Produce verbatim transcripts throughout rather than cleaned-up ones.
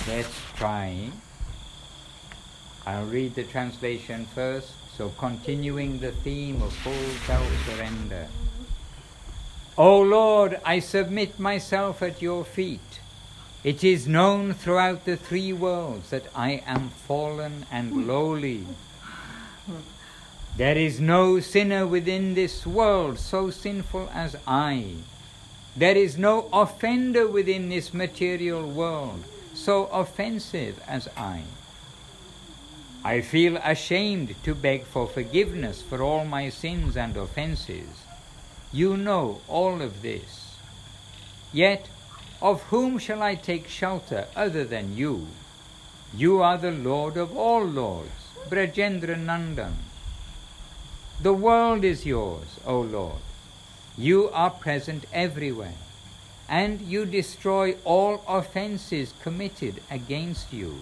Let's try. I'll read the translation first. So continuing the theme of full self-surrender. O Lord, I submit myself at your feet. It is known throughout the three worlds that I am fallen and lowly. There is no sinner within this world so sinful as I. There is no offender within this material world so offensive as I. I feel ashamed to beg for forgiveness for all my sins and offenses. You know all of this. Yet, of whom shall I take shelter other than you? You are the Lord of all lords, Brajendra Nandan. The world is yours, O Lord. You are present everywhere, and you destroy all offenses committed against you.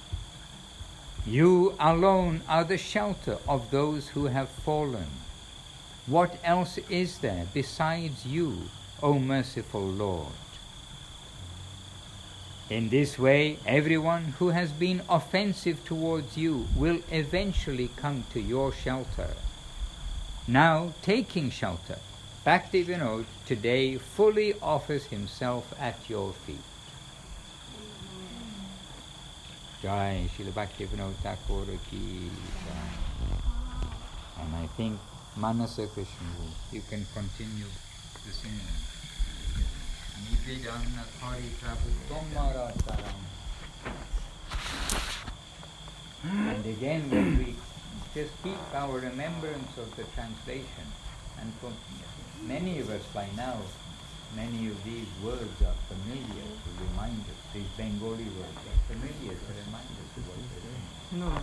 You alone are the shelter of those who have fallen. What else is there besides you, O merciful Lord? In this way, everyone who has been offensive towards you will eventually come to your shelter. Now, taking shelter, Bhaktivinoda today fully offers himself at your feet. Jai Srila Bhaktivinoda Thakur ki Jai. And I think Manasa Krishna, you can continue the singing. Nivedana Kari Prabhu Tomara Saram. And again, when we just keep our remembrance of the translation, and for many of us by now, many of these words are familiar to remind us. These Bengali words are familiar to remind us of what they're saying. No.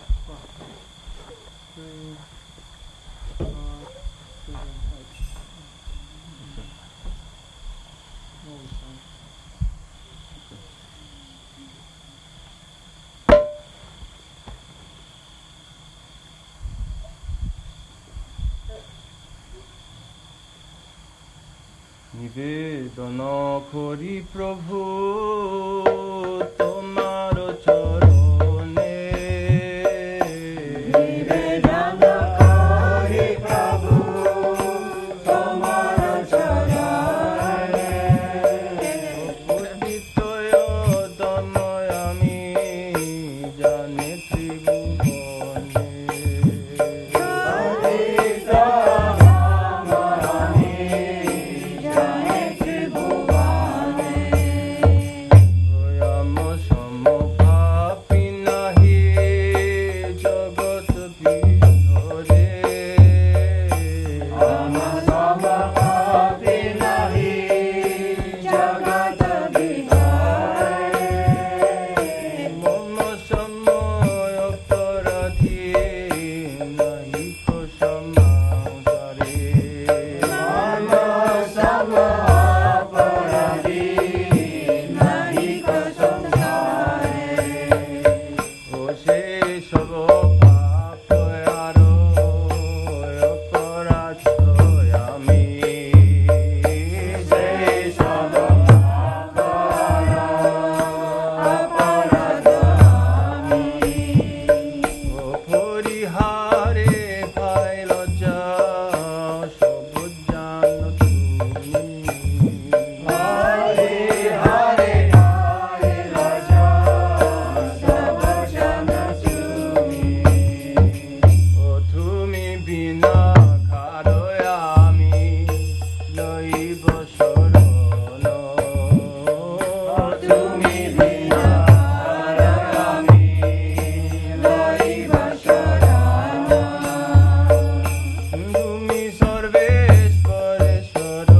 নিবেদন করি প্রভু তোমার চরণে নিবেদন করি প্রভু তোমার চরণে পতিতয় তনয় আমি জানি ত্রিভুবনে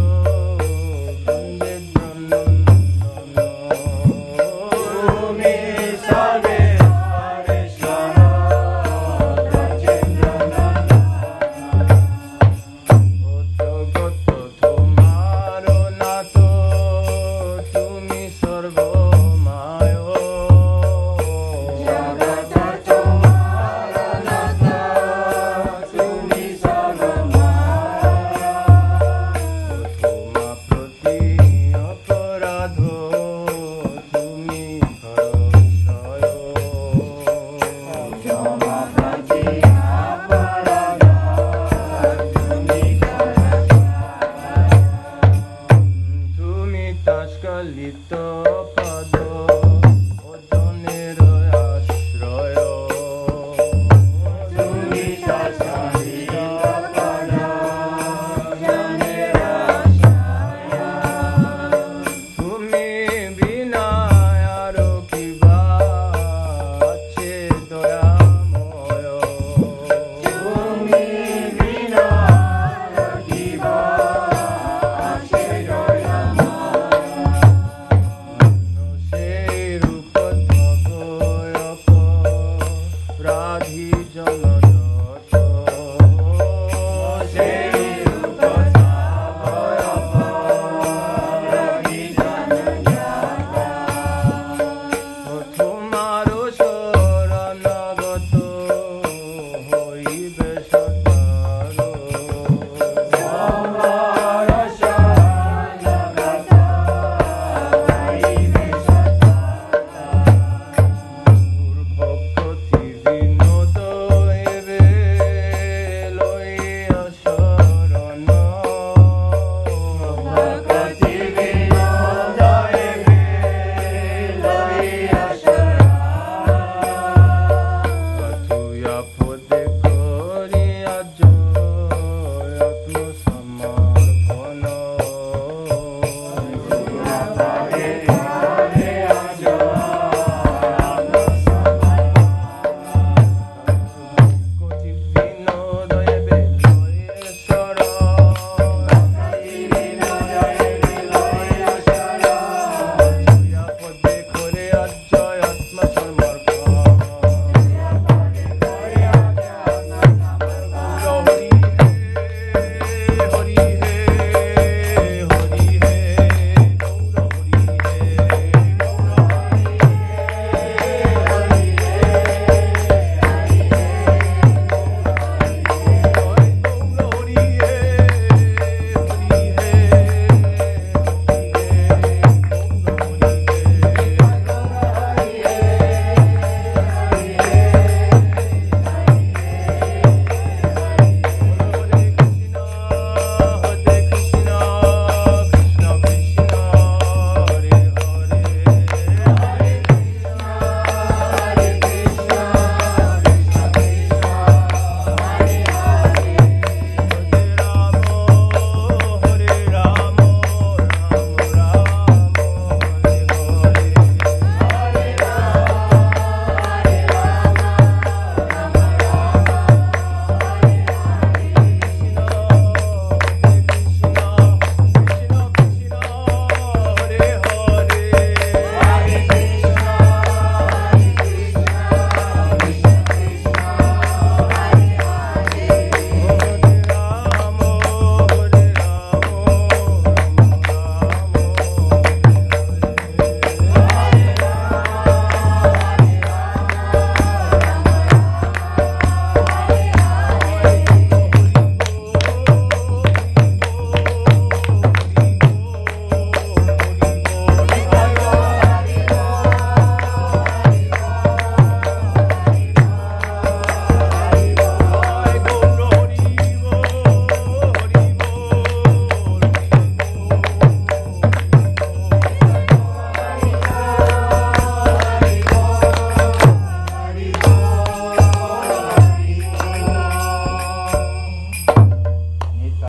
me.